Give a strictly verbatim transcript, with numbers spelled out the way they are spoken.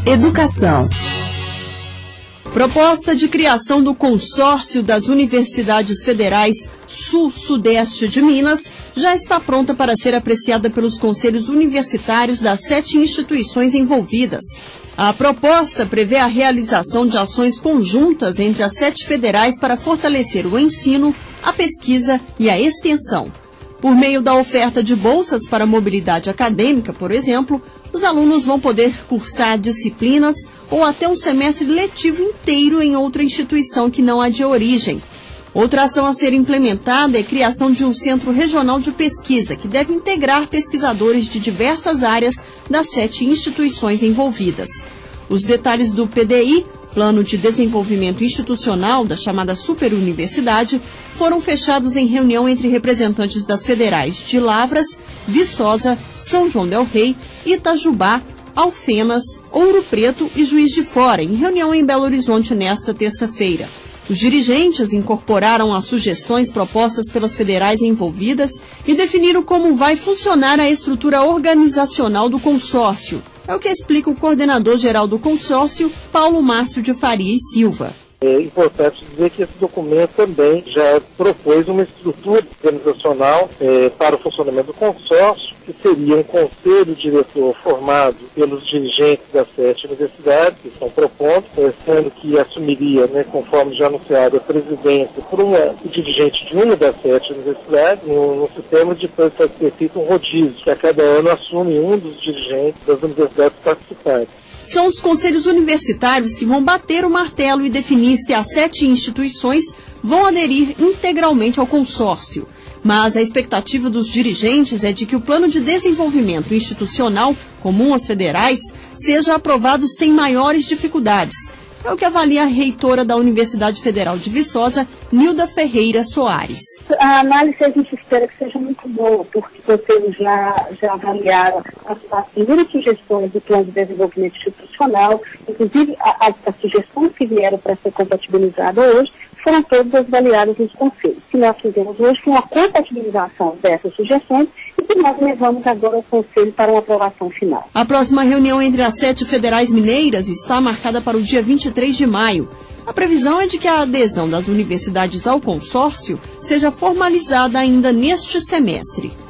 Educação. Proposta de criação do consórcio das Universidades Federais Sul-Sudeste de Minas já está pronta para ser apreciada pelos conselhos universitários das sete instituições envolvidas. A proposta prevê a realização de ações conjuntas entre as sete federais para fortalecer o ensino, a pesquisa e a extensão. Por meio da oferta de bolsas para mobilidade acadêmica, por exemplo, os alunos vão poder cursar disciplinas ou até um semestre letivo inteiro em outra instituição que não a de origem. Outra ação a ser implementada é a criação de um centro regional de pesquisa, que deve integrar pesquisadores de diversas áreas das sete instituições envolvidas. Os detalhes do P D I, Plano de Desenvolvimento Institucional da chamada Superuniversidade, foram fechados em reunião entre representantes das federais de Lavras, Viçosa, São João del Rei, Itajubá, Alfenas, Ouro Preto e Juiz de Fora, em reunião em Belo Horizonte nesta terça-feira. Os dirigentes incorporaram as sugestões propostas pelas federais envolvidas e definiram como vai funcionar a estrutura organizacional do consórcio. É o que explica o coordenador-geral do consórcio, Paulo Márcio de Faria e Silva. É importante dizer que esse documento também já propôs uma estrutura organizacional é, para o funcionamento do consórcio, que seria um conselho diretor formado pelos dirigentes das sete universidades que estão propondo, sendo que assumiria, né, conforme já anunciado, a presidência por uma, o dirigente de uma das sete universidades, no, no sistema de depois vai ser feito um rodízio, que a cada ano assume um dos dirigentes das universidades participantes. São os conselhos universitários que vão bater o martelo e definir se as sete instituições vão aderir integralmente ao consórcio. Mas a expectativa dos dirigentes é de que o plano de desenvolvimento institucional, comum às federais, seja aprovado sem maiores dificuldades. É o que avalia a reitora da Universidade Federal de Viçosa, Nilda Ferreira Soares. A análise a gente espera que seja muito boa, porque vocês já, já avaliaram as, as primeiras sugestões do plano de desenvolvimento institucional, inclusive a, a, as sugestões que vieram para ser compatibilizadas hoje, foram todas avaliadas nos conselhos. Que nós fizemos hoje foi uma compatibilização dessas sugestões e que nós levamos agora ao conselho para uma aprovação final. A próxima reunião entre as sete federais mineiras está marcada para o dia vinte e três de maio. A previsão é de que a adesão das universidades ao consórcio seja formalizada ainda neste semestre.